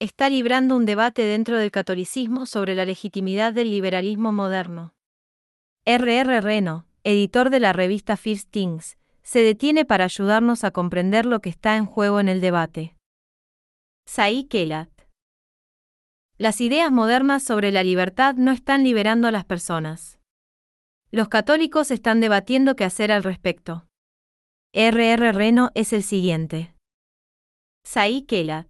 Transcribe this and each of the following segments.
está librando un debate dentro del catolicismo sobre la legitimidad del liberalismo moderno. R. Reno, editor de la revista First Things, se detiene para ayudarnos a comprender lo que está en juego en el debate. Zahi Kelat. Las ideas modernas sobre la libertad no están liberando a las personas. Los católicos están debatiendo qué hacer al respecto. R. Reno es el siguiente. Zahi Kelat.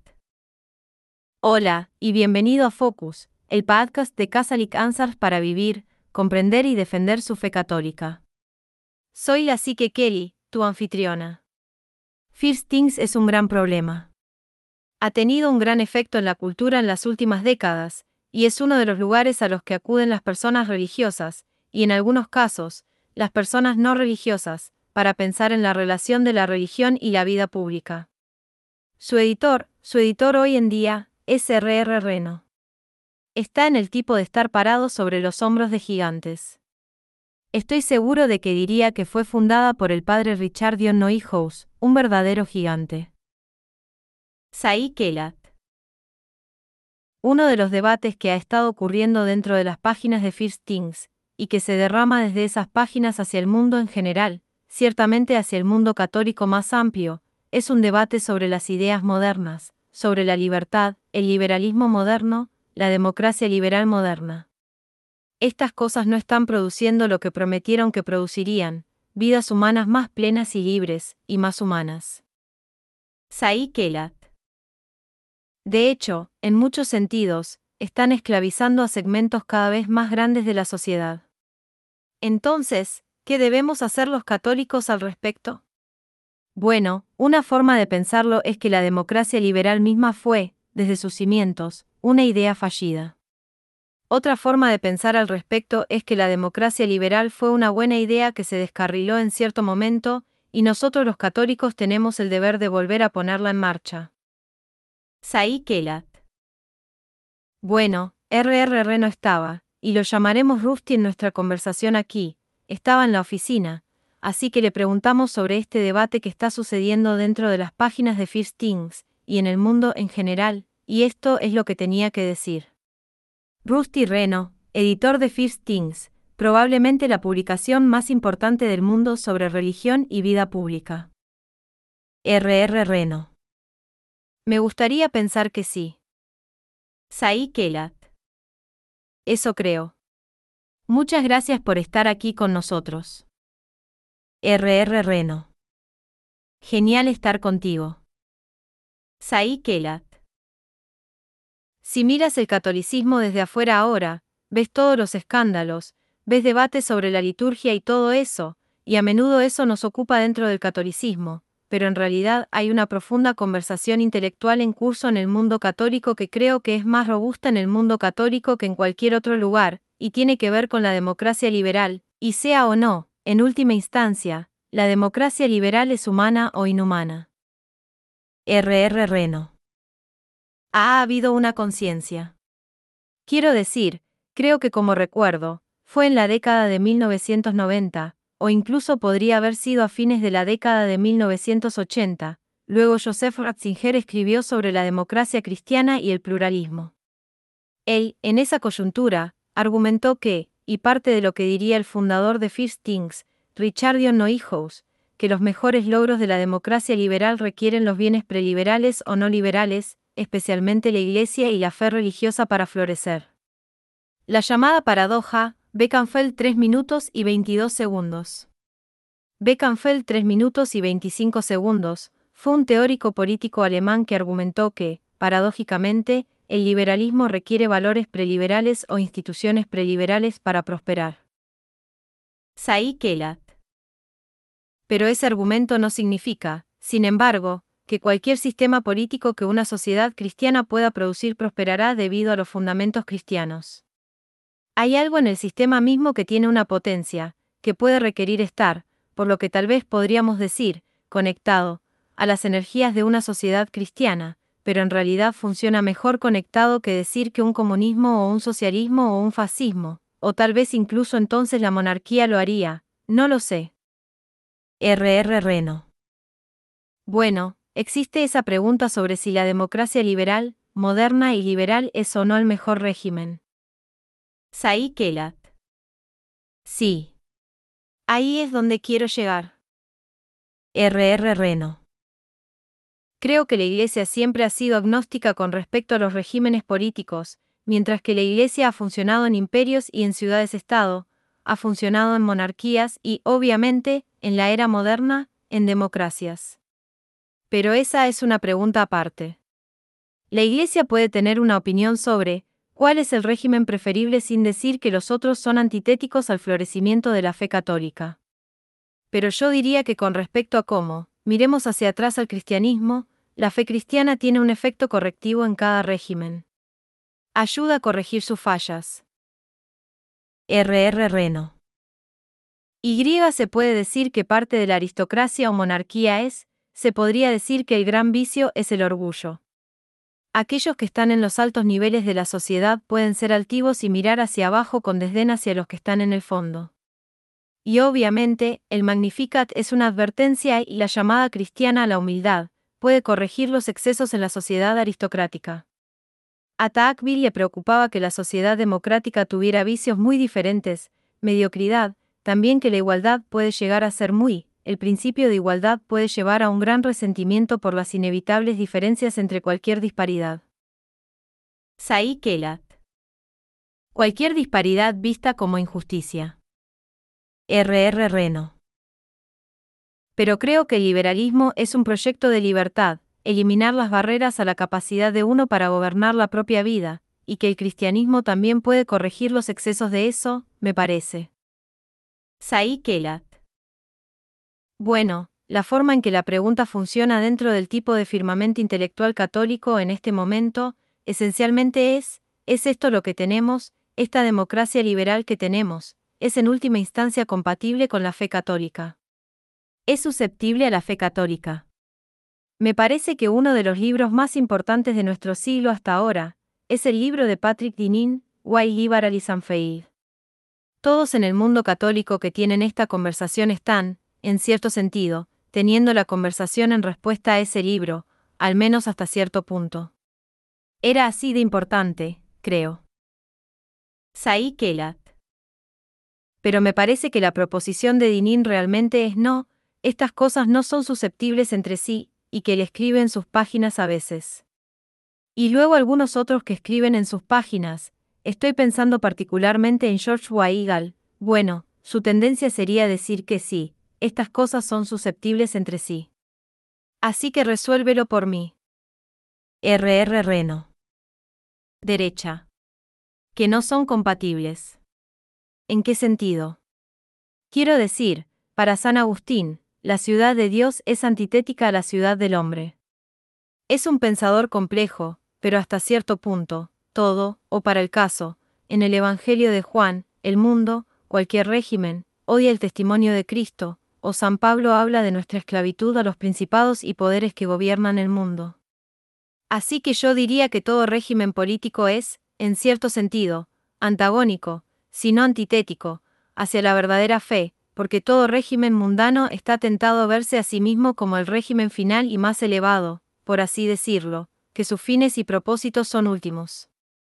Hola, y bienvenido a Focus, el podcast de Catholic Answers para vivir, comprender y defender su fe católica. Soy la Psique Kelly, tu anfitriona. First Things es un gran problema. Ha tenido un gran efecto en la cultura en las últimas décadas, y es uno de los lugares a los que acuden las personas religiosas, y en algunos casos, las personas no religiosas, para pensar en la relación de la religión y la vida pública. Su editor hoy en día, es R. Reno. Está en el tipo de estar parado sobre los hombros de gigantes. Estoy seguro de que diría que fue fundada por el padre Richard Dion Neuhaus, un verdadero gigante. Zahi Kelat. Uno de los debates que ha estado ocurriendo dentro de las páginas de First Things, y que se derrama desde esas páginas hacia el mundo en general, ciertamente hacia el mundo católico más amplio, es un debate sobre las ideas modernas, sobre la libertad, el liberalismo moderno, la democracia liberal moderna. Estas cosas no están produciendo lo que prometieron que producirían, vidas humanas más plenas y libres, y más humanas. Zahi Kelat. De hecho, en muchos sentidos, están esclavizando a segmentos cada vez más grandes de la sociedad. Entonces, ¿qué debemos hacer los católicos al respecto? Bueno, una forma de pensarlo es que la democracia liberal misma fue, desde sus cimientos, una idea fallida. Otra forma de pensar al respecto es que la democracia liberal fue una buena idea que se descarriló en cierto momento, y nosotros los católicos tenemos el deber de volver a ponerla en marcha. Zahi Kelat. Bueno, R. Reno estaba, y lo llamaremos Rusty en nuestra conversación aquí, estaba en la oficina, así que le preguntamos sobre este debate que está sucediendo dentro de las páginas de First Things, y en el mundo en general, y esto es lo que tenía que decir. Rusty Reno, editor de First Things, probablemente la publicación más importante del mundo sobre religión y vida pública. R. Reno. Me gustaría pensar que sí. Zahi Kelat. Eso creo. Muchas gracias por estar aquí con nosotros. R. Reno. Genial estar contigo. Zahi Kelat. Si miras el catolicismo desde afuera ahora, ves todos los escándalos, ves debates sobre la liturgia y todo eso, y a menudo eso nos ocupa dentro del catolicismo, pero en realidad hay una profunda conversación intelectual en curso en el mundo católico que creo que es más robusta en el mundo católico que en cualquier otro lugar, y tiene que ver con la democracia liberal, y sea o no, en última instancia, la democracia liberal es humana o inhumana. R. Reno. Ha habido una conciencia. Quiero decir, creo que como recuerdo, fue en la década de 1990, o incluso podría haber sido a fines de la década de 1980, luego Joseph Ratzinger escribió sobre la democracia cristiana y el pluralismo. Él, en esa coyuntura, argumentó que, y parte de lo que diría el fundador de First Things, Richard Dion Neuhaus, que los mejores logros de la democracia liberal requieren los bienes preliberales o no liberales, especialmente la Iglesia y la fe religiosa para florecer. La llamada paradoja, Beckenfeld 3 minutos y 22 segundos. Beckenfeld 3 minutos y 25 segundos, fue un teórico político alemán que argumentó que, paradójicamente, el liberalismo requiere valores preliberales o instituciones preliberales para prosperar. Zahi Kelat. Pero ese argumento no significa, sin embargo, que cualquier sistema político que una sociedad cristiana pueda producir prosperará debido a los fundamentos cristianos. Hay algo en el sistema mismo que tiene una potencia, que puede requerir estar, por lo que tal vez podríamos decir, conectado, a las energías de una sociedad cristiana, pero en realidad funciona mejor conectado que decir que un comunismo o un socialismo o un fascismo, o tal vez incluso entonces la monarquía lo haría, no lo sé. R. Reno. Bueno, existe esa pregunta sobre si la democracia liberal, moderna y liberal es o no el mejor régimen. Saik Elat. Sí. Ahí es donde quiero llegar. R.R. Reno. Creo que la Iglesia siempre ha sido agnóstica con respecto a los regímenes políticos, mientras que la Iglesia ha funcionado en imperios y en ciudades-estado, ha funcionado en monarquías y, obviamente, en la era moderna, en democracias. Pero esa es una pregunta aparte. La Iglesia puede tener una opinión sobre cuál es el régimen preferible sin decir que los otros son antitéticos al florecimiento de la fe católica. Pero yo diría que con respecto a cómo miremos hacia atrás al cristianismo, la fe cristiana tiene un efecto correctivo en cada régimen. Ayuda a corregir sus fallas. R.R. Reno. Y se puede decir que parte de la aristocracia o monarquía se podría decir que el gran vicio es el orgullo. Aquellos que están en los altos niveles de la sociedad pueden ser altivos y mirar hacia abajo con desdén hacia los que están en el fondo. Y obviamente, el Magnificat es una advertencia y la llamada cristiana a la humildad puede corregir los excesos en la sociedad aristocrática. A Tocqueville le preocupaba que la sociedad democrática tuviera vicios muy diferentes, mediocridad, también que la igualdad puede llegar a ser el principio de igualdad puede llevar a un gran resentimiento por las inevitables diferencias entre cualquier disparidad. Saik Elat. Cualquier disparidad vista como injusticia. R.R. Reno. Pero creo que el liberalismo es un proyecto de libertad, eliminar las barreras a la capacidad de uno para gobernar la propia vida, y que el cristianismo también puede corregir los excesos de eso, me parece. Saik Elat. Bueno, la forma en que la pregunta funciona dentro del tipo de firmamento intelectual católico en este momento, esencialmente ¿es esto lo que tenemos, esta democracia liberal que tenemos, es en última instancia compatible con la fe católica? ¿Es susceptible a la fe católica? Me parece que uno de los libros más importantes de nuestro siglo hasta ahora es el libro de Patrick Deneen, Why Liberalism Failed. Todos en el mundo católico que tienen esta conversación están, en cierto sentido, teniendo la conversación en respuesta a ese libro, al menos hasta cierto punto. Era así de importante, creo. Saik Elat. Pero me parece que la proposición de Deneen realmente es no, estas cosas no son susceptibles entre sí, y que él escribe en sus páginas a veces. Y luego algunos otros que escriben en sus páginas, estoy pensando particularmente en George Weigel, bueno, su tendencia sería decir que sí, estas cosas son susceptibles entre sí. Así que resuélvelo por mí. R.R. Reno. Derecha. Que no son compatibles. ¿En qué sentido? Quiero decir, para San Agustín, la ciudad de Dios es antitética a la ciudad del hombre. Es un pensador complejo, pero hasta cierto punto, todo, o para el caso, en el Evangelio de Juan, el mundo, cualquier régimen, odia el testimonio de Cristo, o San Pablo habla de nuestra esclavitud a los principados y poderes que gobiernan el mundo. Así que yo diría que todo régimen político es, en cierto sentido, antagónico, si no antitético, hacia la verdadera fe, porque todo régimen mundano está tentado a verse a sí mismo como el régimen final y más elevado, por así decirlo, que sus fines y propósitos son últimos.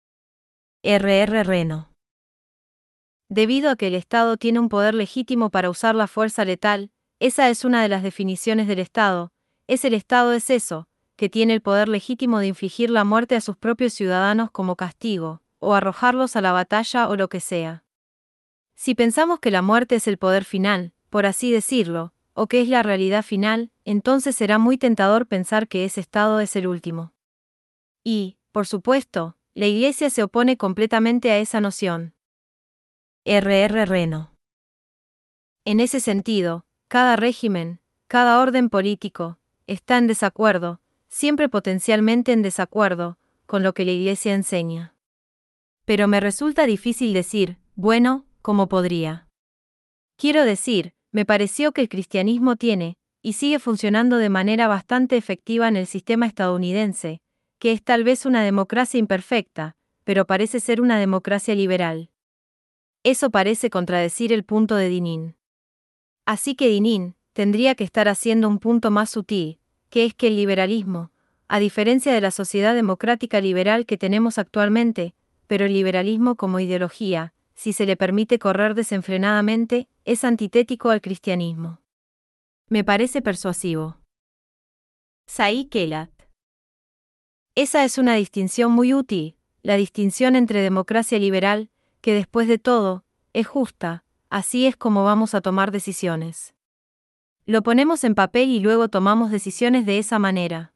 R.R. Reno. Debido a que el Estado tiene un poder legítimo para usar la fuerza letal, esa es una de las definiciones del Estado, el Estado es eso, que tiene el poder legítimo de infligir la muerte a sus propios ciudadanos como castigo, o arrojarlos a la batalla o lo que sea. Si pensamos que la muerte es el poder final, por así decirlo, o que es la realidad final, entonces será muy tentador pensar que ese Estado es el último. Y, por supuesto, la Iglesia se opone completamente a esa noción. R.R. Reno. En ese sentido, cada régimen, cada orden político, está en desacuerdo, siempre potencialmente en desacuerdo, con lo que la Iglesia enseña. Pero me resulta difícil decir, bueno, ¿cómo podría? Quiero decir, me pareció que el cristianismo tiene, y sigue funcionando de manera bastante efectiva en el sistema estadounidense, que es tal vez una democracia imperfecta, pero parece ser una democracia liberal. Eso parece contradecir el punto de Deneen. Así que Deneen tendría que estar haciendo un punto más sutil, que es que el liberalismo, a diferencia de la sociedad democrática liberal que tenemos actualmente, pero el liberalismo como ideología, si se le permite correr desenfrenadamente, es antitético al cristianismo. Me parece persuasivo. Saí Kelat. Esa es una distinción muy útil, la distinción entre democracia liberal, que después de todo, es justa, así es como vamos a tomar decisiones. Lo ponemos en papel y luego tomamos decisiones de esa manera.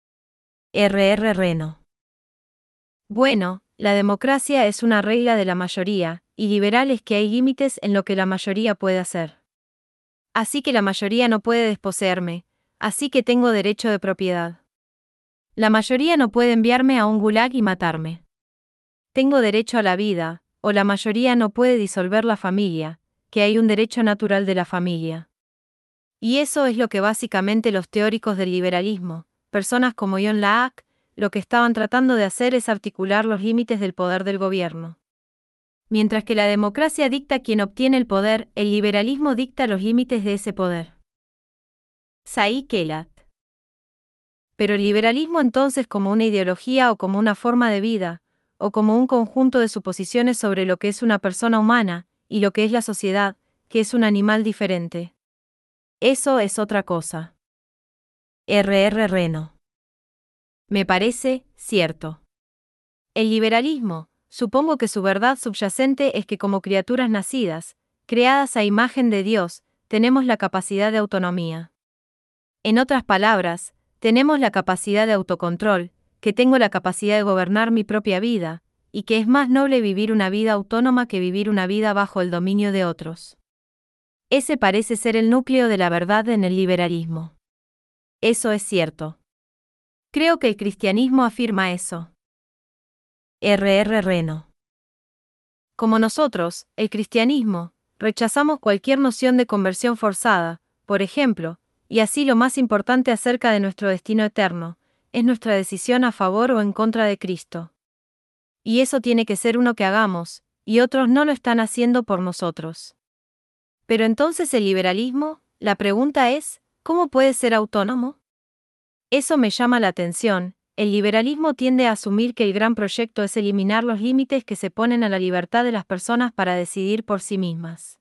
Reno. Bueno, la democracia es una regla de la mayoría, y liberal es que hay límites en lo que la mayoría puede hacer. Así que la mayoría no puede desposeerme, así que tengo derecho de propiedad. La mayoría no puede enviarme a un gulag y matarme. Tengo derecho a la vida, o la mayoría no puede disolver la familia, que hay un derecho natural de la familia. Y eso es lo que básicamente los teóricos del liberalismo, personas como John Locke, lo que estaban tratando de hacer es articular los límites del poder del gobierno. Mientras que la democracia dicta quién obtiene el poder, el liberalismo dicta los límites de ese poder. Saí Kelat. Pero el liberalismo entonces como una ideología o como una forma de vida, o como un conjunto de suposiciones sobre lo que es una persona humana, y lo que es la sociedad, que es un animal diferente. Eso es otra cosa. Reno. Me parece cierto. El liberalismo, supongo que su verdad subyacente es que como criaturas nacidas, creadas a imagen de Dios, tenemos la capacidad de autonomía. En otras palabras, tenemos la capacidad de autocontrol, que tengo la capacidad de gobernar mi propia vida, y que es más noble vivir una vida autónoma que vivir una vida bajo el dominio de otros. Ese parece ser el núcleo de la verdad en el liberalismo. Eso es cierto. Creo que el cristianismo afirma eso. Reno. Como nosotros, el cristianismo, rechazamos cualquier noción de conversión forzada, por ejemplo, y así lo más importante acerca de nuestro destino eterno, es nuestra decisión a favor o en contra de Cristo. Y eso tiene que ser uno que hagamos, y otros no lo están haciendo por nosotros. Pero entonces el liberalismo, la pregunta es, ¿cómo puede ser autónomo? Eso me llama la atención. El liberalismo tiende a asumir que el gran proyecto es eliminar los límites que se ponen a la libertad de las personas para decidir por sí mismas.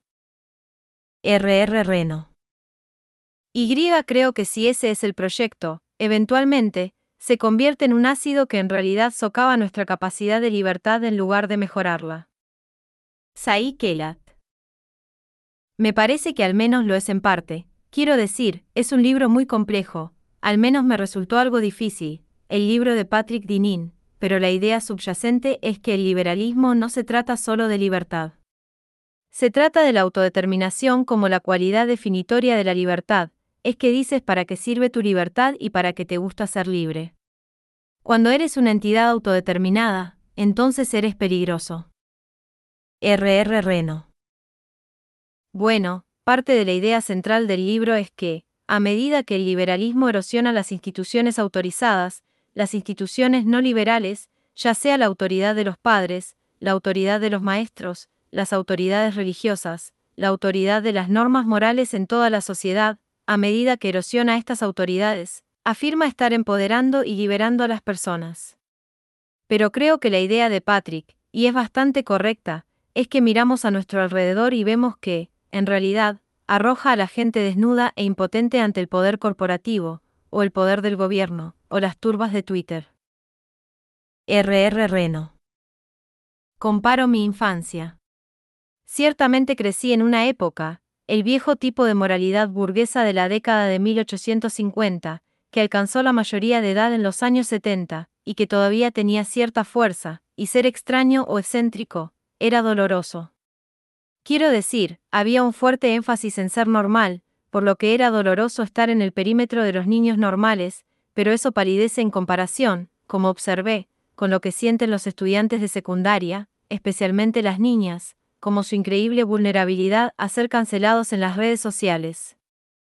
Reno. Creo que si ese es el proyecto, eventualmente, se convierte en un ácido que en realidad socava nuestra capacidad de libertad en lugar de mejorarla. Saí Kelat. Me parece que al menos lo es en parte. Quiero decir, es un libro muy complejo, al menos me resultó algo difícil, el libro de Patrick Deneen, pero la idea subyacente es que el liberalismo no se trata solo de libertad. Se trata de la autodeterminación como la cualidad definitoria de la libertad, es que dices para qué sirve tu libertad y para qué te gusta ser libre. Cuando eres una entidad autodeterminada, entonces eres peligroso. Reno. Bueno, parte de la idea central del libro es que, a medida que el liberalismo erosiona las instituciones autorizadas, las instituciones no liberales, ya sea la autoridad de los padres, la autoridad de los maestros, las autoridades religiosas, la autoridad de las normas morales en toda la sociedad, a medida que erosiona estas autoridades, afirma estar empoderando y liberando a las personas. Pero creo que la idea de Patrick, y es bastante correcta, es que miramos a nuestro alrededor y vemos que, en realidad, arroja a la gente desnuda e impotente ante el poder corporativo, o el poder del gobierno, o las turbas de Twitter. Reno. Comparo mi infancia. Ciertamente crecí en una época, el viejo tipo de moralidad burguesa de la década de 1850, que alcanzó la mayoría de edad en los años 70, y que todavía tenía cierta fuerza, y ser extraño o excéntrico, era doloroso. Quiero decir, había un fuerte énfasis en ser normal, por lo que era doloroso estar en el perímetro de los niños normales, pero eso palidece en comparación, como observé, con lo que sienten los estudiantes de secundaria, especialmente las niñas, como su increíble vulnerabilidad a ser cancelados en las redes sociales.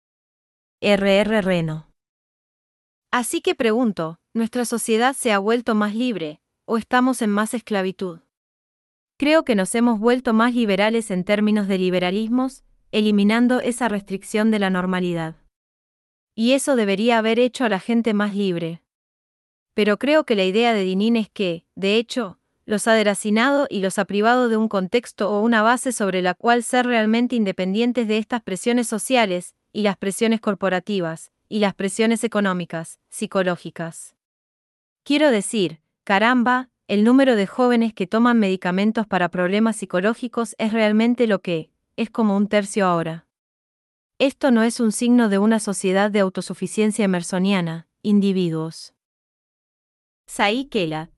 Reno. Así que pregunto, ¿nuestra sociedad se ha vuelto más libre, o estamos en más esclavitud? Creo que nos hemos vuelto más liberales en términos de liberalismos, eliminando esa restricción de la normalidad. Y eso debería haber hecho a la gente más libre. Pero creo que la idea de Dinin es que, de hecho, los ha deracinado y los ha privado de un contexto o una base sobre la cual ser realmente independientes de estas presiones sociales, y las presiones corporativas, y las presiones económicas, psicológicas. Quiero decir, caramba, el número de jóvenes que toman medicamentos para problemas psicológicos es realmente lo que es como un tercio ahora. Esto no es un signo de una sociedad de autosuficiencia emersoniana, individuos. Saí Kelat.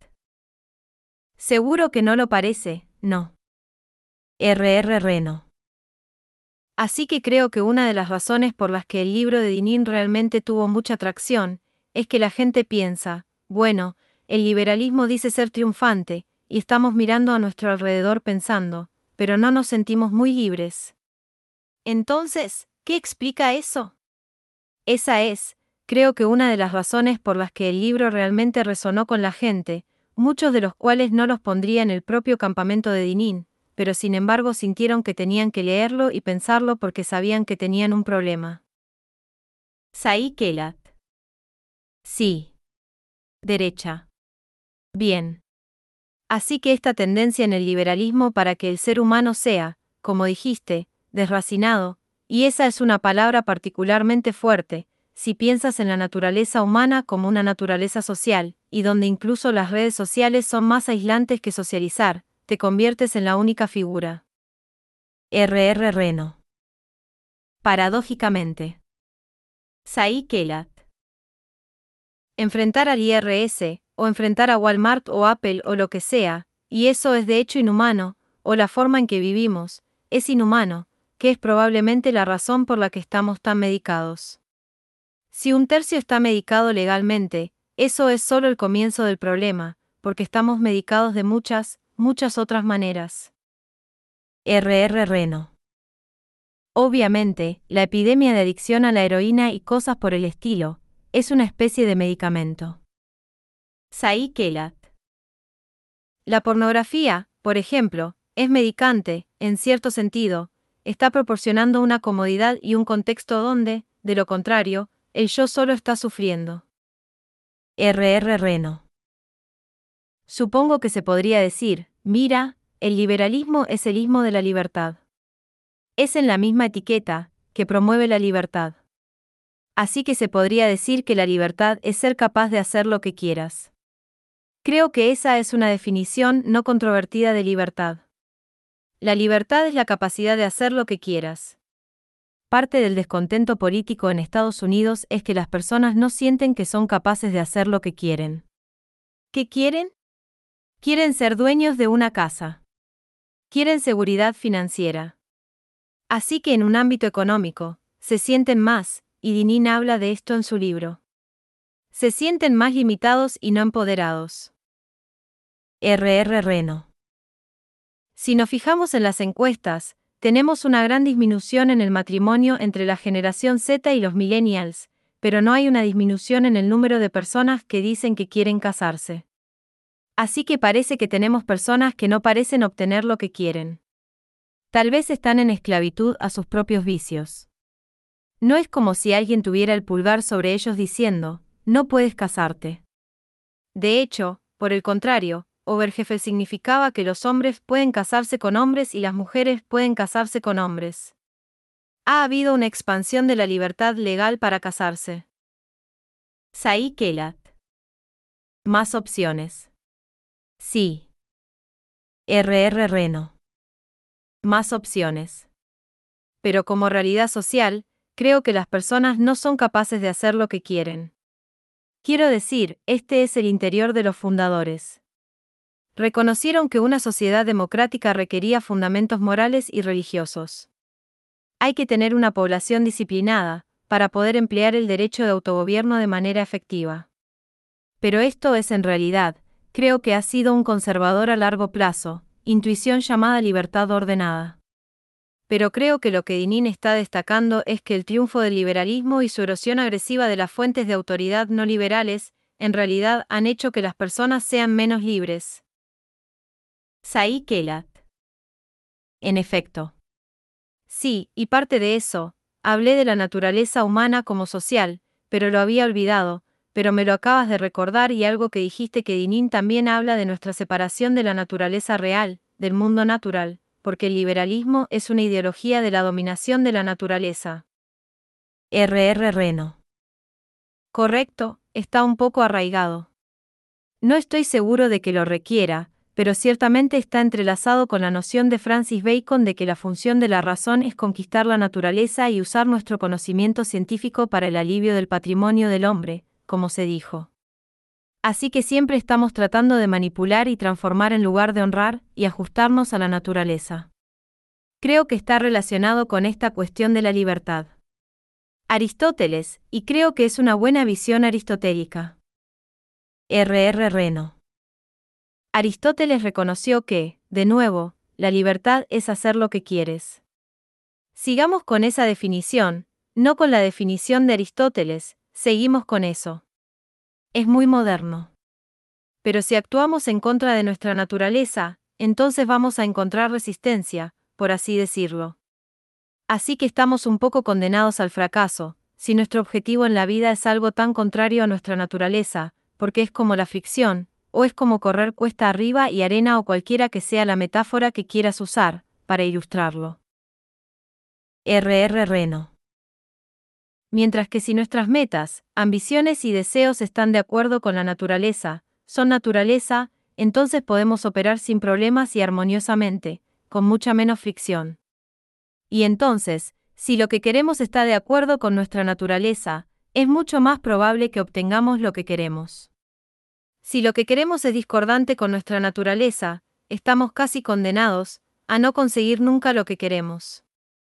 Seguro que no lo parece, no. Reno. Así que creo que una de las razones por las que el libro de Dinin realmente tuvo mucha atracción, es que la gente piensa, bueno, el liberalismo dice ser triunfante, y estamos mirando a nuestro alrededor pensando, pero no nos sentimos muy libres. Entonces, ¿qué explica eso? Esa es, creo que una de las razones por las que el libro realmente resonó con la gente, muchos de los cuales no los pondría en el propio campamento de Dinin, pero sin embargo sintieron que tenían que leerlo y pensarlo porque sabían que tenían un problema. Saí Kelat. Sí. Derecha. Bien. Así que esta tendencia en el liberalismo para que el ser humano sea, como dijiste, desracinado, y esa es una palabra particularmente fuerte, si piensas en la naturaleza humana como una naturaleza social, y donde incluso las redes sociales son más aislantes que socializar, te conviertes en la única figura. Reno. Paradójicamente. Saí Kelat. Enfrentar al IRS, o enfrentar a Walmart o Apple o lo que sea, y eso es de hecho inhumano, o la forma en que vivimos, es inhumano, que es probablemente la razón por la que estamos tan medicados. Si un tercio está medicado legalmente, eso es solo el comienzo del problema, porque estamos medicados de muchas otras maneras. Reno. Obviamente, la epidemia de adicción a la heroína y cosas por el estilo, es una especie de medicamento. Saí Kelat. La pornografía, por ejemplo, es medicante, en cierto sentido, está proporcionando una comodidad y un contexto donde, de lo contrario, el yo solo está sufriendo. Reno. Supongo que se podría decir, mira, el liberalismo es el ismo de la libertad. Es en la misma etiqueta, que promueve la libertad. Así que se podría decir que la libertad es ser capaz de hacer lo que quieras. Creo que esa es una definición no controvertida de libertad. La libertad es la capacidad de hacer lo que quieras. Parte del descontento político en Estados Unidos es que las personas no sienten que son capaces de hacer lo que quieren. ¿Qué quieren? Quieren ser dueños de una casa. Quieren seguridad financiera. Así que en un ámbito económico, se sienten más, y Dinin habla de esto en su libro. Se sienten más limitados y no empoderados. Reno. Si nos fijamos en las encuestas, tenemos una gran disminución en el matrimonio entre la generación Z y los millennials, pero no hay una disminución en el número de personas que dicen que quieren casarse. Así que parece que tenemos personas que no parecen obtener lo que quieren. Tal vez están en esclavitud a sus propios vicios. No es como si alguien tuviera el pulgar sobre ellos diciendo, no puedes casarte. De hecho, por el contrario, Obergefell significaba que los hombres pueden casarse con hombres y las mujeres pueden casarse con hombres. Ha habido una expansión de la libertad legal para casarse. Saí Kelat. Más opciones. Sí. Reno. Más opciones. Pero como realidad social, creo que las personas no son capaces de hacer lo que quieren. Quiero decir, este es el interior de los fundadores. Reconocieron que una sociedad democrática requería fundamentos morales y religiosos. Hay que tener una población disciplinada, para poder emplear el derecho de autogobierno de manera efectiva. Pero esto es en realidad, creo que ha sido un conservador a largo plazo, intuición llamada libertad ordenada. Pero creo que lo que Dinin está destacando es que el triunfo del liberalismo y su erosión agresiva de las fuentes de autoridad no liberales, en realidad han hecho que las personas sean menos libres. Saí Kelat. En efecto. Sí, y parte de eso, hablé de la naturaleza humana como social, pero lo había olvidado, pero me lo acabas de recordar y algo que dijiste que Dinin también habla de nuestra separación de la naturaleza real, del mundo natural, porque el liberalismo es una ideología de la dominación de la naturaleza. Reno. Correcto, está un poco arraigado. No estoy seguro de que lo requiera, pero ciertamente está entrelazado con la noción de Francis Bacon de que la función de la razón es conquistar la naturaleza y usar nuestro conocimiento científico para el alivio del patrimonio del hombre, como se dijo. Así que siempre estamos tratando de manipular y transformar en lugar de honrar y ajustarnos a la naturaleza. Creo que está relacionado con esta cuestión de la libertad. Aristóteles, y creo que es una buena visión aristotélica. Reno. Aristóteles reconoció que, de nuevo, la libertad es hacer lo que quieres. Sigamos con esa definición, no con la definición de Aristóteles, seguimos con eso. Es muy moderno. Pero si actuamos en contra de nuestra naturaleza, entonces vamos a encontrar resistencia, por así decirlo. Así que estamos un poco condenados al fracaso, si nuestro objetivo en la vida es algo tan contrario a nuestra naturaleza, porque es como la fricción, o es como correr cuesta arriba y arena o cualquiera que sea la metáfora que quieras usar, para ilustrarlo. Reno. Mientras que si nuestras metas, ambiciones y deseos están de acuerdo con la naturaleza, son naturaleza, entonces podemos operar sin problemas y armoniosamente, con mucha menos fricción. Y entonces, si lo que queremos está de acuerdo con nuestra naturaleza, es mucho más probable que obtengamos lo que queremos. Si lo que queremos es discordante con nuestra naturaleza, estamos casi condenados a no conseguir nunca lo que queremos.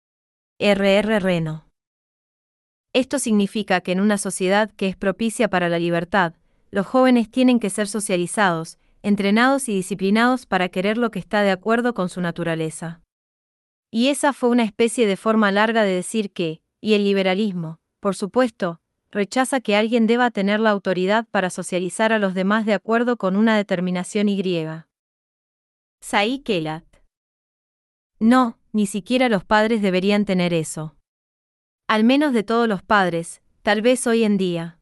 Reno. Esto significa que en una sociedad que es propicia para la libertad, los jóvenes tienen que ser socializados, entrenados y disciplinados para querer lo que está de acuerdo con su naturaleza. Y esa fue una especie de forma larga de decir que, y el liberalismo, por supuesto, rechaza que alguien deba tener la autoridad para socializar a los demás de acuerdo con una determinación y. Saí Kelat. No, ni siquiera los padres deberían tener eso. Al menos de todos los padres, tal vez hoy en día.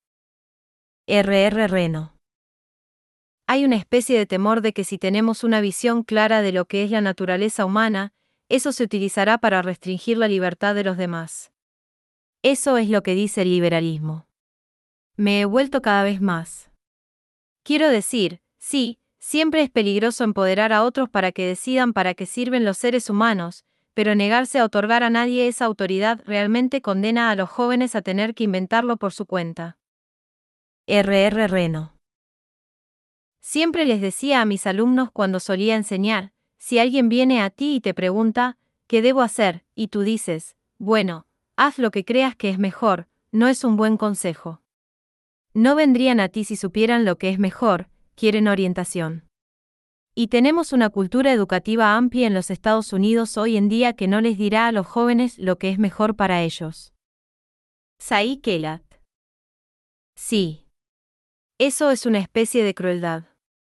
Reno. Hay una especie de temor de que si tenemos una visión clara de lo que es la naturaleza humana, eso se utilizará para restringir la libertad de los demás. Eso es lo que dice el liberalismo. Me he vuelto cada vez más. Quiero decir, sí, siempre es peligroso empoderar a otros para que decidan para qué sirven los seres humanos, pero negarse a otorgar a nadie esa autoridad realmente condena a los jóvenes a tener que inventarlo por su cuenta. Reno. Siempre les decía a mis alumnos cuando solía enseñar, si alguien viene a ti y te pregunta, ¿qué debo hacer? Y tú dices, bueno, haz lo que creas que es mejor, no es un buen consejo. No vendrían a ti si supieran lo que es mejor, quieren orientación. Y tenemos una cultura educativa amplia en los Estados Unidos hoy en día que no les dirá a los jóvenes lo que es mejor para ellos. Saí Kelat. Sí. Eso es una especie de crueldad.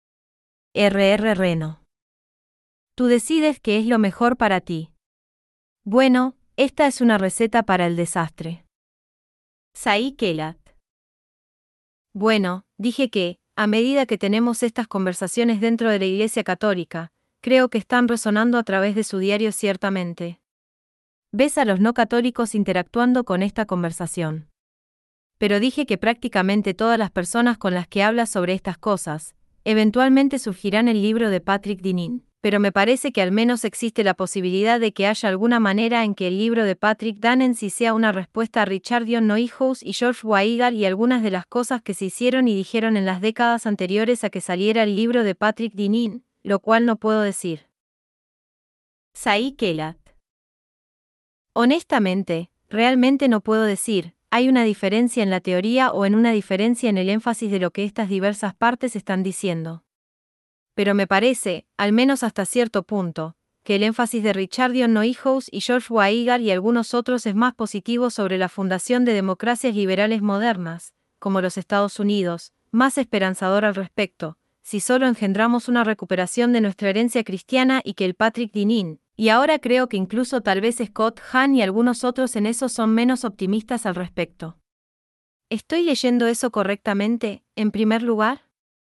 Reno. Tú decides qué es lo mejor para ti. Bueno, esta es una receta para el desastre. Saí Kelat. Bueno, dije que, a medida que tenemos estas conversaciones dentro de la Iglesia Católica, creo que están resonando a través de su diario ciertamente. Ves a los no católicos interactuando con esta conversación. Pero dije que prácticamente todas las personas con las que hablas sobre estas cosas, eventualmente surgirán el libro de Patrick Dinin, pero me parece que al menos existe la posibilidad de que haya alguna manera en que el libro de Patrick Dinin sí sea una respuesta a Richard Dion Neuhaus y George Weigel y algunas de las cosas que se hicieron y dijeron en las décadas anteriores a que saliera el libro de Patrick Dinin, lo cual no puedo decir. Saí Kelat. Honestamente, realmente no puedo decir, hay una diferencia en la teoría o en una diferencia en el énfasis de lo que estas diversas partes están diciendo. Pero me parece, al menos hasta cierto punto, que el énfasis de Richard Dion Neuhaus y George Weigel y algunos otros es más positivo sobre la fundación de democracias liberales modernas, como los Estados Unidos, más esperanzador al respecto, si solo engendramos una recuperación de nuestra herencia cristiana y que el Patrick Dinin, y ahora creo que incluso tal vez Scott Hahn y algunos otros en eso son menos optimistas al respecto. ¿Estoy leyendo eso correctamente, en primer lugar?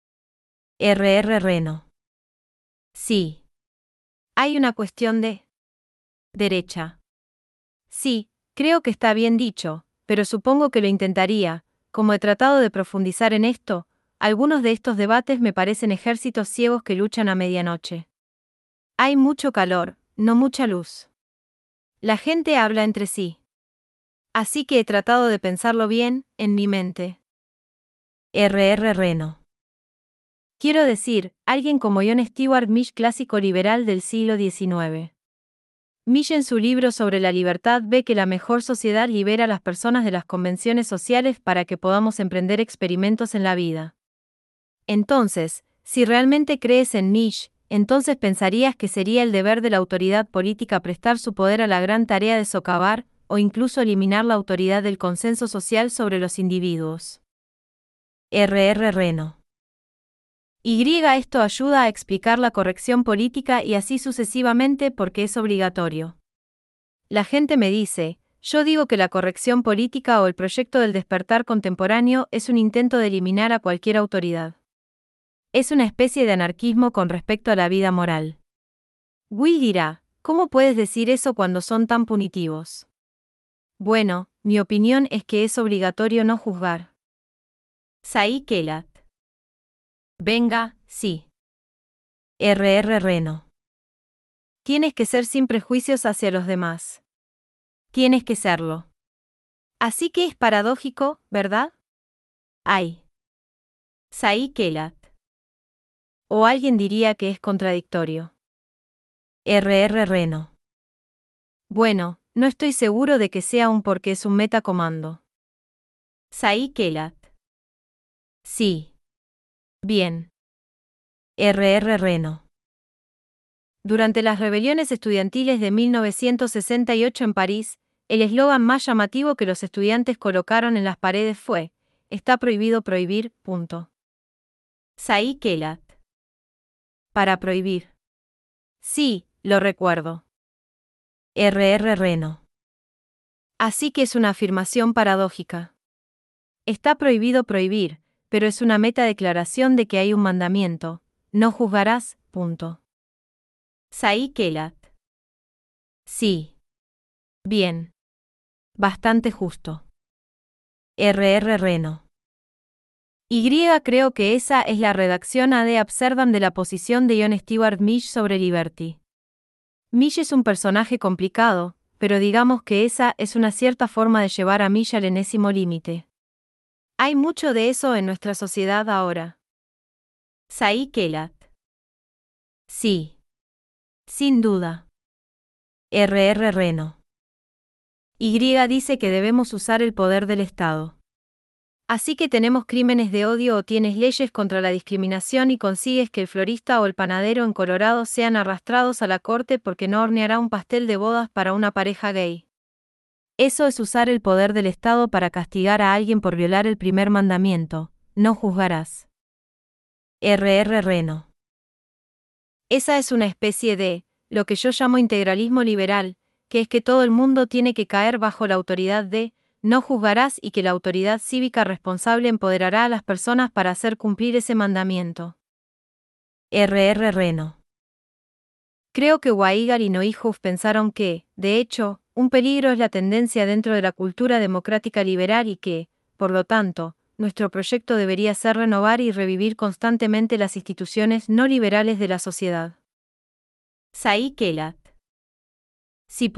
Reno. Sí. Hay una cuestión de Derecha. Sí, creo que está bien dicho, pero supongo que lo intentaría. Como he tratado de profundizar en esto, algunos de estos debates me parecen ejércitos ciegos que luchan a medianoche. Hay mucho calor, no mucha luz. La gente habla entre sí. Así que he tratado de pensarlo bien, en mi mente. Reno. Quiero decir, alguien como John Stuart Mill, clásico liberal del siglo XIX. Mill en su libro sobre la libertad ve que la mejor sociedad libera a las personas de las convenciones sociales para que podamos emprender experimentos en la vida. Entonces, si realmente crees en Mill, entonces pensarías que sería el deber de la autoridad política prestar su poder a la gran tarea de socavar, o incluso eliminar la autoridad del consenso social sobre los individuos. Reno. Esto ayuda a explicar la corrección política y así sucesivamente porque es obligatorio. La gente me dice, yo digo que la corrección política o el proyecto del despertar contemporáneo es un intento de eliminar a cualquier autoridad. Es una especie de anarquismo con respecto a la vida moral. Will dirá, ¿cómo puedes decir eso cuando son tan punitivos? Bueno, mi opinión es que es obligatorio no juzgar. Saí Kelat. Venga, sí. Reno. Tienes que ser sin prejuicios hacia los demás. Tienes que serlo. Así que es paradójico, ¿verdad? Ay. Saí Kelat. O alguien diría que es contradictorio. Reno. Bueno, no estoy seguro de que sea porque es un metacomando. Saí Kelat. Sí. Bien. Reno. Durante las rebeliones estudiantiles de 1968 en París, el eslogan más llamativo que los estudiantes colocaron en las paredes fue: "Está prohibido prohibir". Saí Kelat. Para prohibir. Sí, lo recuerdo. Reno. Así que es una afirmación paradójica. Está prohibido prohibir, pero es una metadeclaración de que hay un mandamiento: no juzgarás. Saí Kelat. Sí. Bien. Bastante justo. Reno. Creo que esa es la redacción ad absurdum de la posición de John Stuart Mill sobre Liberty. Mill es un personaje complicado, pero digamos que esa es una cierta forma de llevar a Mill al enésimo límite. Hay mucho de eso en nuestra sociedad ahora. Saí Kelat. Sí. Sin duda. Reno. Dice que debemos usar el poder del Estado. Así que tenemos crímenes de odio o tienes leyes contra la discriminación y consigues que el florista o el panadero en Colorado sean arrastrados a la corte porque no horneará un pastel de bodas para una pareja gay. Eso es usar el poder del Estado para castigar a alguien por violar el primer mandamiento: no juzgarás. Reno. Esa es una especie de, lo que yo llamo integralismo liberal, que es que todo el mundo tiene que caer bajo la autoridad de, no juzgarás y que la autoridad cívica responsable empoderará a las personas para hacer cumplir ese mandamiento. Reno. Creo que Weigar y Neuhoff pensaron que, de hecho, un peligro es la tendencia dentro de la cultura democrática liberal y que, por lo tanto, nuestro proyecto debería ser renovar y revivir constantemente las instituciones no liberales de la sociedad. Saí Kelat. Sí.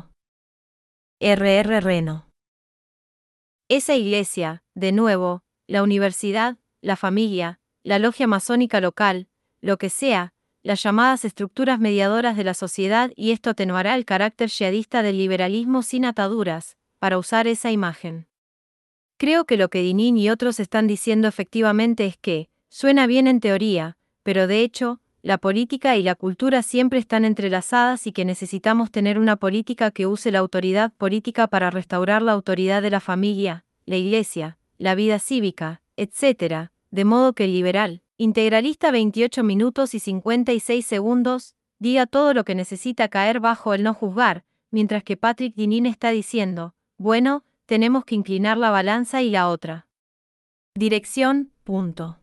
Reno. Esa iglesia, de nuevo, la universidad, la familia, la logia masónica local, lo que sea, las llamadas estructuras mediadoras de la sociedad, y esto atenuará el carácter yihadista del liberalismo sin ataduras, para usar esa imagen. Creo que lo que Dinin y otros están diciendo efectivamente es que, suena bien en teoría, pero de hecho, la política y la cultura siempre están entrelazadas y que necesitamos tener una política que use la autoridad política para restaurar la autoridad de la familia, la iglesia, la vida cívica, etc., de modo que el liberal, integralista 28 minutos y 56 segundos, diga todo lo que necesita caer bajo el no juzgar, mientras que Patrick Dinin está diciendo, bueno, tenemos que inclinar la balanza y la otra dirección, punto.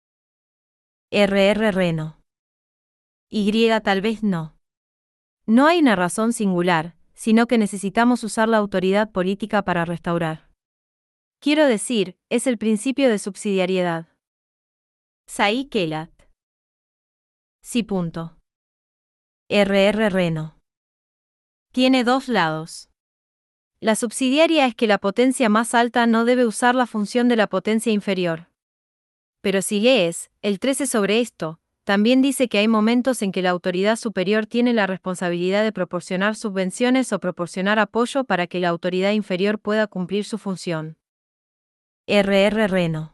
Reno. Y tal vez no. No hay una razón singular, sino que necesitamos usar la autoridad política para restaurar. Quiero decir, es el principio de subsidiariedad. Sai Kelat. Sí. Punto. Reno. Tiene dos lados. La subsidiaria es que la potencia más alta no debe usar la función de la potencia inferior. Pero si lees, el 13 sobre esto, también dice que hay momentos en que la autoridad superior tiene la responsabilidad de proporcionar subvenciones o proporcionar apoyo para que la autoridad inferior pueda cumplir su función. Reno.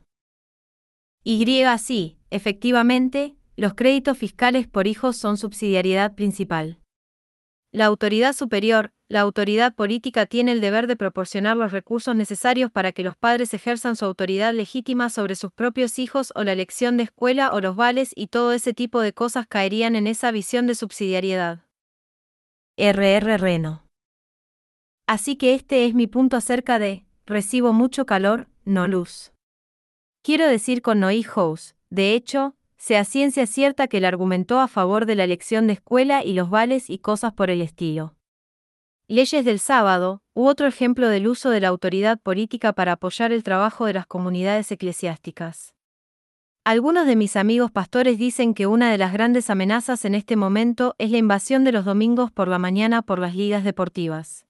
Sí, efectivamente, los créditos fiscales por hijos son subsidiariedad principal. La autoridad superior, la autoridad política tiene el deber de proporcionar los recursos necesarios para que los padres ejerzan su autoridad legítima sobre sus propios hijos o la elección de escuela o los vales y todo ese tipo de cosas caerían en esa visión de subsidiariedad. Reno. Así que este es mi punto acerca de, recibo mucho calor, no luz. Quiero decir con Noé House, de hecho, sea ciencia cierta que él argumentó a favor de la elección de escuela y los vales y cosas por el estilo. Leyes del sábado, u otro ejemplo del uso de la autoridad política para apoyar el trabajo de las comunidades eclesiásticas. Algunos de mis amigos pastores dicen que una de las grandes amenazas en este momento es la invasión de los domingos por la mañana por las ligas deportivas.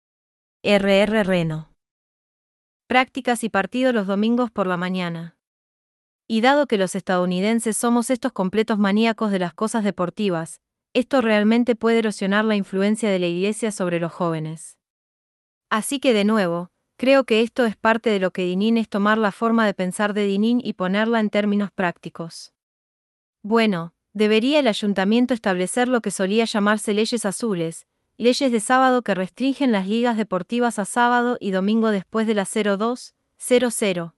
Reno. Prácticas y partido los domingos por la mañana. Y dado que los estadounidenses somos estos completos maníacos de las cosas deportivas, esto realmente puede erosionar la influencia de la Iglesia sobre los jóvenes. Así que de nuevo, creo que esto es parte de lo que Dineen es tomar la forma de pensar de Dineen y ponerla en términos prácticos. Bueno, debería el ayuntamiento establecer lo que solía llamarse leyes azules, leyes de sábado que restringen las ligas deportivas a sábado y domingo después de las 02:00.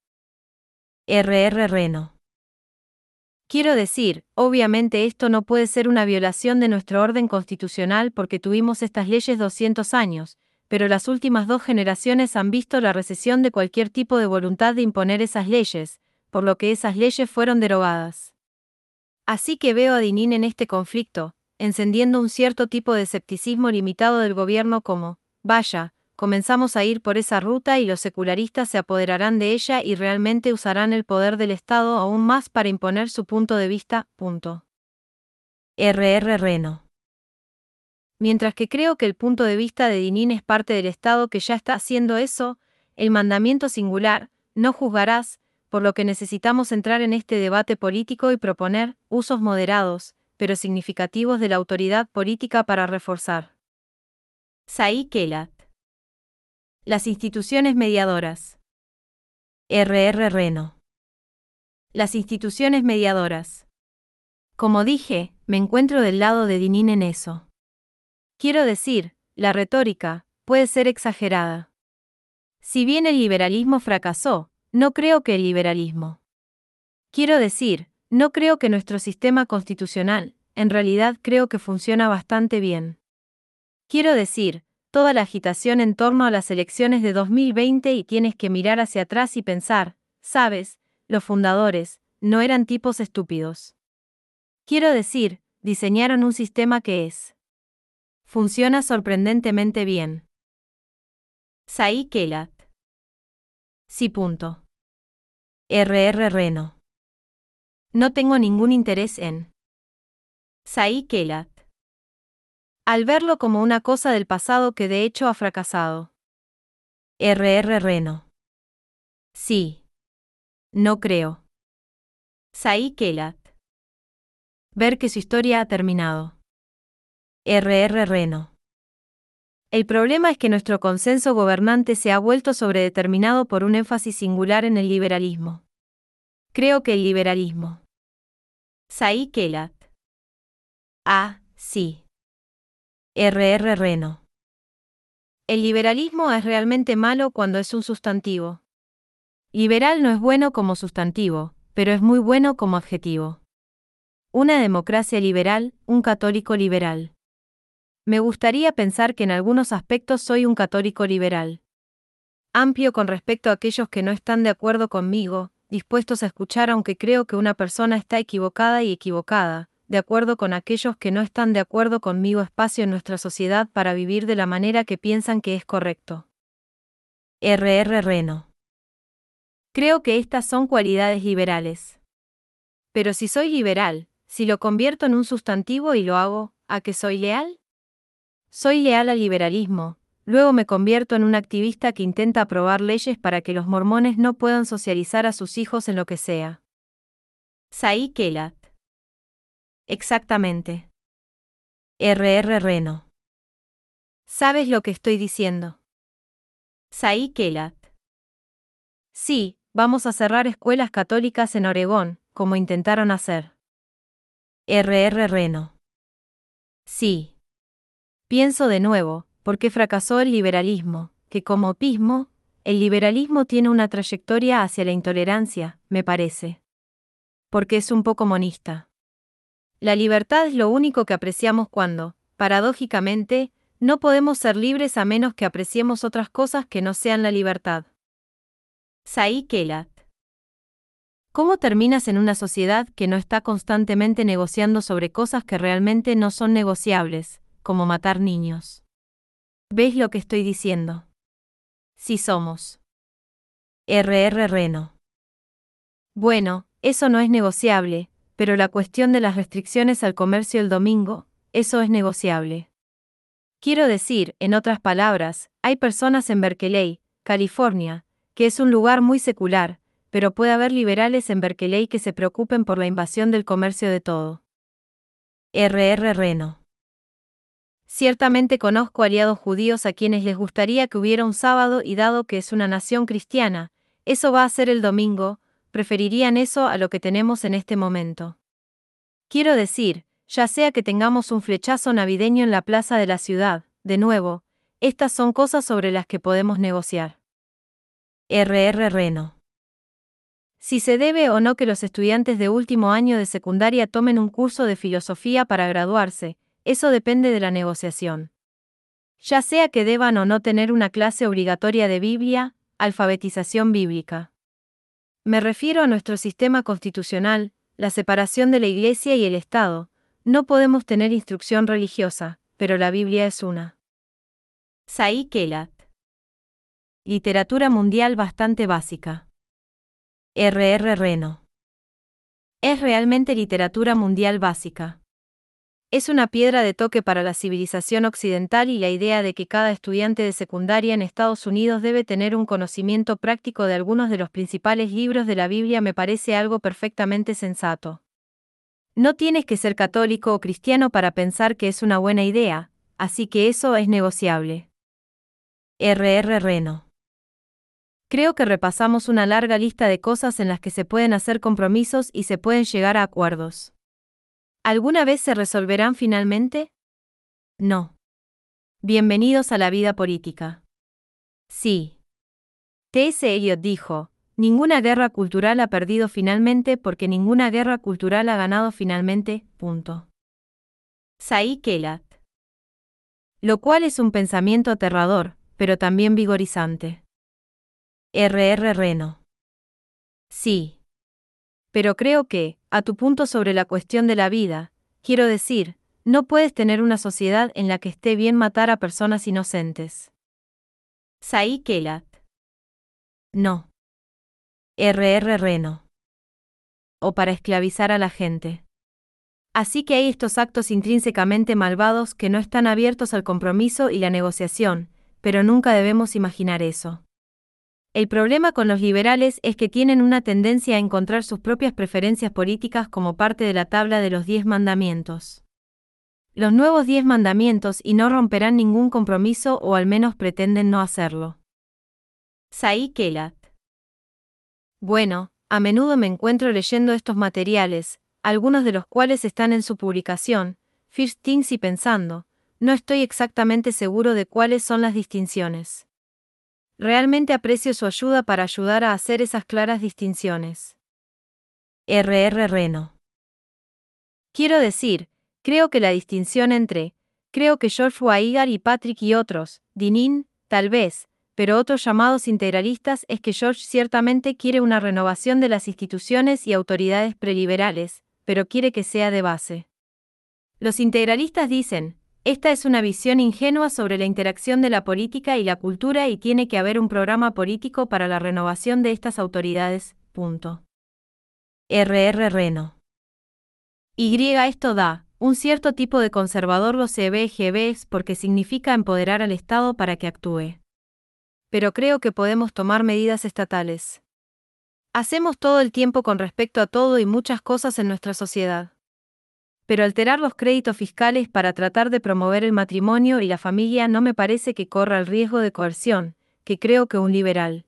Reno. Quiero decir, obviamente esto no puede ser una violación de nuestro orden constitucional porque tuvimos estas leyes 200 años, pero las últimas 2 generaciones han visto la recesión de cualquier tipo de voluntad de imponer esas leyes, por lo que esas leyes fueron derogadas. Así que veo a Dineen en este conflicto, encendiendo un cierto tipo de escepticismo limitado del gobierno como, vaya, comenzamos a ir por esa ruta y los secularistas se apoderarán de ella y realmente usarán el poder del Estado aún más para imponer su punto de vista, punto. Reno. Mientras que creo que el punto de vista de Dineen es parte del Estado que ya está haciendo eso, el mandamiento singular, no juzgarás, por lo que necesitamos entrar en este debate político y proponer usos moderados, pero significativos de la autoridad política para reforzar. Sai Kelat. Las instituciones mediadoras. Reno. Las instituciones mediadoras. Como dije, me encuentro del lado de Dineen en eso. Quiero decir, la retórica puede ser exagerada. Si bien el liberalismo fracasó, no creo que el liberalismo. Quiero decir, no creo que nuestro sistema constitucional, en realidad creo que funciona bastante bien. Quiero decir, toda la agitación en torno a las elecciones de 2020 y tienes que mirar hacia atrás y pensar, sabes, los fundadores, no eran tipos estúpidos. Quiero decir, diseñaron un sistema que funciona sorprendentemente bien. Sai Kelat. Sí. Punto. Reno. No tengo ningún interés en Sai Kelat. al verlo como una cosa del pasado que de hecho ha fracasado. Reno. Sí. No creo. Sai Kelat. Ver que su historia ha terminado. Reno. El problema es que nuestro consenso gobernante se ha vuelto sobredeterminado por un énfasis singular en el liberalismo. Creo que el liberalismo. Sai Kelat. Sí. Reno. El liberalismo es realmente malo cuando es un sustantivo. Liberal no es bueno como sustantivo, pero es muy bueno como adjetivo. Una democracia liberal, un católico liberal. Me gustaría pensar que en algunos aspectos soy un católico liberal. amplio con respecto a aquellos que no están de acuerdo conmigo, dispuestos a escuchar aunque creo que una persona está equivocada y equivocada, de acuerdo con aquellos que no están de acuerdo conmigo, espacio en nuestra sociedad para vivir de la manera que piensan que es correcto. Reno. Creo que estas son cualidades liberales. Pero si soy liberal, si lo convierto en un sustantivo y lo hago, ¿a qué soy leal? Soy leal al liberalismo. Luego me convierto en un activista que intenta aprobar leyes para que los mormones no puedan socializar a sus hijos en lo que sea. Saí Kelat. Exactamente. Reno. ¿Sabes lo que estoy diciendo? Saí Kelat. Sí, vamos a cerrar escuelas católicas en Oregón, como intentaron hacer. Reno. Sí. Pienso de nuevo, ¿por qué fracasó el liberalismo? Que como opismo, el liberalismo tiene una trayectoria hacia la intolerancia, me parece. Porque es un poco monista. La libertad es lo único que apreciamos cuando, paradójicamente, no podemos ser libres a menos que apreciemos otras cosas que no sean la libertad. Saí Kelat. ¿Cómo terminas en una sociedad que no está constantemente negociando sobre cosas que realmente no son negociables, como matar niños? ¿Ves lo que estoy diciendo? Sí somos. Reno. Bueno, eso no es negociable, pero la cuestión de las restricciones al comercio el domingo, eso es negociable. Quiero decir, en otras palabras, hay personas en Berkeley, California, que es un lugar muy secular, pero puede haber liberales en Berkeley que se preocupen por la invasión del comercio de todo. Reno. Ciertamente conozco aliados judíos a quienes les gustaría que hubiera un sábado y dado que es una nación cristiana, eso va a ser el domingo, preferirían eso a lo que tenemos en este momento. Quiero decir, ya sea que tengamos un flechazo navideño en la plaza de la ciudad, de nuevo, estas son cosas sobre las que podemos negociar. Reno. Si se debe o no que los estudiantes de último año de secundaria tomen un curso de filosofía para graduarse, eso depende de la negociación. Ya sea que deban o no tener una clase obligatoria de Biblia, alfabetización bíblica. Me refiero a nuestro sistema constitucional, la separación de la Iglesia y el Estado. No podemos tener instrucción religiosa, pero la Biblia es una. Saí Kelat. Literatura mundial bastante básica. Reno. Es realmente literatura mundial básica. Es una piedra de toque para la civilización occidental y la idea de que cada estudiante de secundaria en Estados Unidos debe tener un conocimiento práctico de algunos de los principales libros de la Biblia me parece algo perfectamente sensato. No tienes que ser católico o cristiano para pensar que es una buena idea, así que eso es negociable. Reno. Creo que repasamos una larga lista de cosas en las que se pueden hacer compromisos y se pueden llegar a acuerdos. ¿Alguna vez se resolverán finalmente? No. Bienvenidos a la vida política. Sí. T.S. Eliot dijo, ninguna guerra cultural ha perdido finalmente porque ninguna guerra cultural ha ganado finalmente, punto. Saí Kelat. Lo cual es un pensamiento aterrador, pero también vigorizante. Reno. Sí. Pero creo que, a tu punto sobre la cuestión de la vida, quiero decir, no puedes tener una sociedad en la que esté bien matar a personas inocentes. Saí Kelat. No. Reno. O para esclavizar a la gente. Así que hay estos actos intrínsecamente malvados que no están abiertos al compromiso y la negociación, pero nunca debemos imaginar eso. El problema con los liberales es que tienen una tendencia a encontrar sus propias preferencias políticas como parte de la tabla de los 10 mandamientos. Los nuevos 10 mandamientos y no romperán ningún compromiso o al menos pretenden no hacerlo. Saí Kelat. Bueno, a menudo me encuentro leyendo estos materiales, algunos de los cuales están en su publicación, First Things y pensando, no estoy exactamente seguro de cuáles son las distinciones. Realmente aprecio su ayuda para ayudar a hacer esas claras distinciones. Reno. Quiero decir, creo que la distinción entre, creo que George Weigar y Patrick y otros, Dinin, tal vez, pero otros llamados integralistas es que George ciertamente quiere una renovación de las instituciones y autoridades preliberales, pero quiere que sea de base. Los integralistas dicen, esta es una visión ingenua sobre la interacción de la política y la cultura y tiene que haber un programa político para la renovación de estas autoridades. Reno. Esto da un cierto tipo de conservador los CBGBs porque significa empoderar al Estado para que actúe. Pero creo que podemos tomar medidas estatales. Hacemos todo el tiempo con respecto a todo y muchas cosas en nuestra sociedad. Pero alterar los créditos fiscales para tratar de promover el matrimonio y la familia no me parece que corra el riesgo de coerción, que creo que un liberal.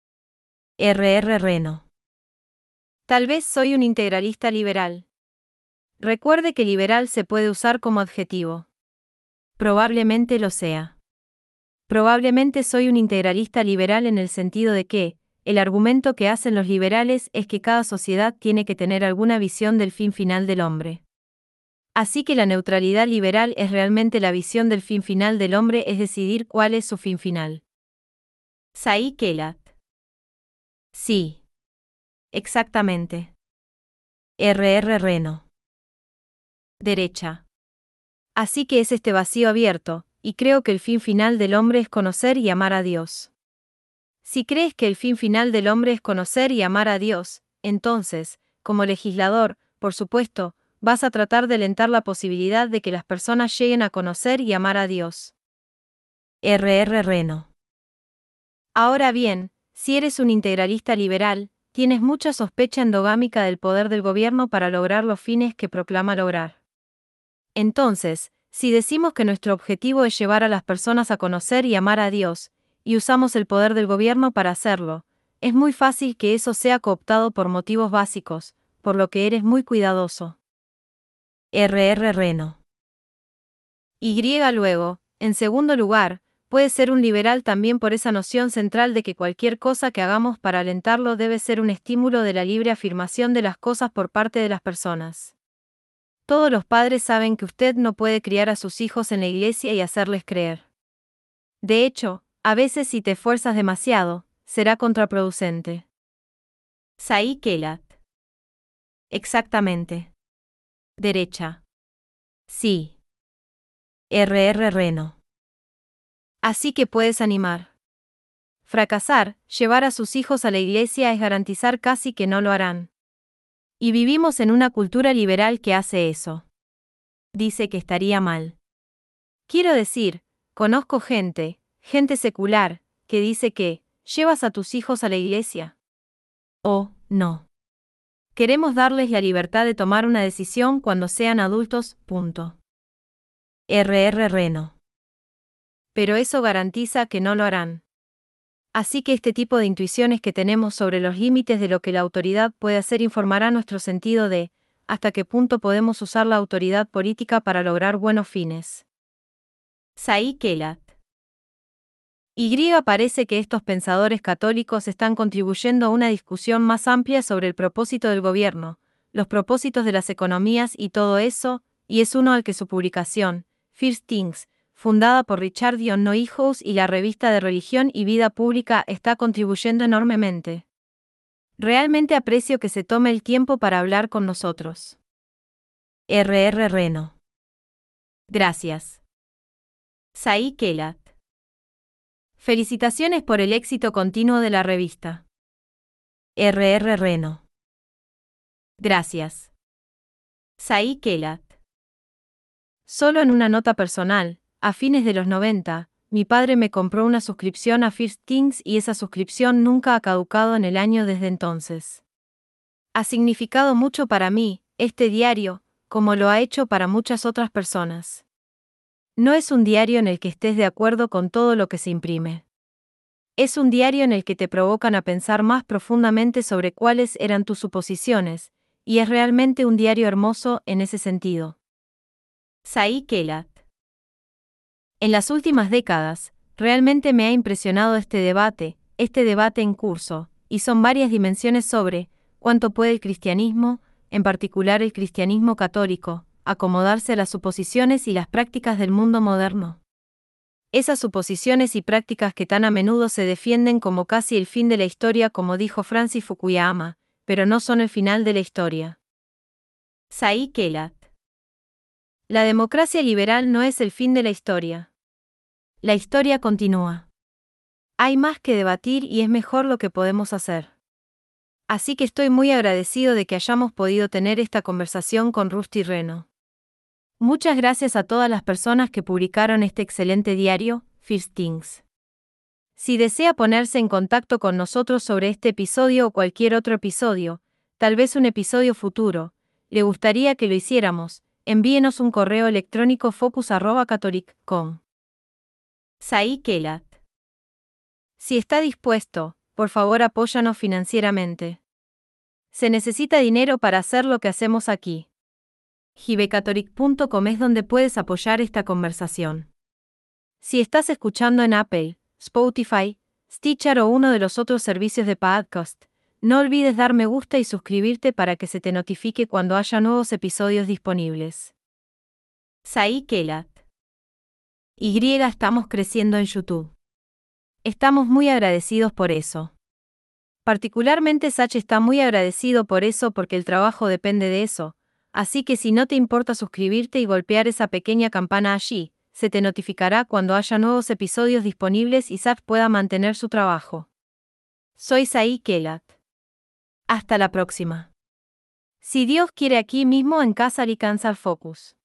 Reno. Tal vez soy un integralista liberal. Recuerde que liberal se puede usar como adjetivo. Probablemente lo sea. Probablemente soy un integralista liberal en el sentido de que, el argumento que hacen los liberales es que cada sociedad tiene que tener alguna visión del fin final del hombre. Así que la neutralidad liberal es realmente la visión del fin final del hombre, es decidir cuál es su fin final. Saíquela. Sí. Exactamente. Reno. Derecha. Así que es este vacío abierto, y creo que el fin final del hombre es conocer y amar a Dios. Si crees que el fin final del hombre es conocer y amar a Dios, entonces, como legislador, por supuesto, vas a tratar de alentar la posibilidad de que las personas lleguen a conocer y amar a Dios. Reno. Ahora bien, si eres un integralista liberal, tienes mucha sospecha endogámica del poder del gobierno para lograr los fines que proclama lograr. Entonces, si decimos que nuestro objetivo es llevar a las personas a conocer y amar a Dios, y usamos el poder del gobierno para hacerlo, es muy fácil que eso sea cooptado por motivos básicos, por lo que eres muy cuidadoso. Reno. Luego, en segundo lugar, puede ser un liberal también por esa noción central de que cualquier cosa que hagamos para alentarlo debe ser un estímulo de la libre afirmación de las cosas por parte de las personas. Todos los padres saben que usted no puede criar a sus hijos en la iglesia y hacerles creer. De hecho, a veces si te esfuerzas demasiado, será contraproducente. Saíquela. Exactamente. Derecha. Sí. Reno. Así que puedes animar. Fracasar, llevar a sus hijos a la iglesia es garantizar casi que no lo harán. Y vivimos en una cultura liberal que hace eso. Dice que estaría mal. Quiero decir, conozco gente secular, que dice que, ¿llevas a tus hijos a la iglesia? Oh, no. Queremos darles la libertad de tomar una decisión cuando sean adultos, punto. Reno. Pero eso garantiza que no lo harán. Así que este tipo de intuiciones que tenemos sobre los límites de lo que la autoridad puede hacer informará nuestro sentido de, hasta qué punto podemos usar la autoridad política para lograr buenos fines. Saíquela. Parece que estos pensadores católicos están contribuyendo a una discusión más amplia sobre el propósito del gobierno, los propósitos de las economías y todo eso, y es uno al que su publicación, First Things, fundada por Richard Dion Neuhaus y la revista de Religión y Vida Pública, está contribuyendo enormemente. Realmente aprecio que se tome el tiempo para hablar con nosotros. Reno. Gracias. Saíquela. Felicitaciones por el éxito continuo de la revista. Reno. Gracias. Saíquela. Solo en una nota personal, a fines de los 90, mi padre me compró una suscripción a First Things y esa suscripción nunca ha caducado en el año desde entonces. Ha significado mucho para mí, este diario, como lo ha hecho para muchas otras personas. No es un diario en el que estés de acuerdo con todo lo que se imprime. Es un diario en el que te provocan a pensar más profundamente sobre cuáles eran tus suposiciones, y es realmente un diario hermoso en ese sentido. Saíquela. En las últimas décadas, realmente me ha impresionado este debate en curso, y son varias dimensiones sobre cuánto puede el cristianismo, en particular el cristianismo católico, acomodarse a las suposiciones y las prácticas del mundo moderno. Esas suposiciones y prácticas que tan a menudo se defienden como casi el fin de la historia, como dijo Francis Fukuyama, pero no son el final de la historia. Saí Kelat. La democracia liberal no es el fin de la historia. La historia continúa. Hay más que debatir y es mejor lo que podemos hacer. Así que estoy muy agradecido de que hayamos podido tener esta conversación con Rusty Reno. Muchas gracias a todas las personas que publicaron este excelente diario, First Things. Si desea ponerse en contacto con nosotros sobre este episodio o cualquier otro episodio, tal vez un episodio futuro, le gustaría que lo hiciéramos, envíenos un correo electrónico focus@catholic.com. Saí Kelat. Si está dispuesto, por favor apóyanos financieramente. Se necesita dinero para hacer lo que hacemos aquí. gibecatholic.com es donde puedes apoyar esta conversación. Si estás escuchando en Apple, Spotify, Stitcher o uno de los otros servicios de podcast, no olvides dar me gusta y suscribirte para que se te notifique cuando haya nuevos episodios disponibles. Saí Kelat. Estamos creciendo en YouTube. Estamos muy agradecidos por eso. Particularmente Sach está muy agradecido por eso porque el trabajo depende de eso, así que si no te importa suscribirte y golpear esa pequeña campana allí, se te notificará cuando haya nuevos episodios disponibles y Sach pueda mantener su trabajo. Soy Saí Kelat. Hasta la próxima. Si Dios quiere, aquí mismo en Casar y Kansas Focus.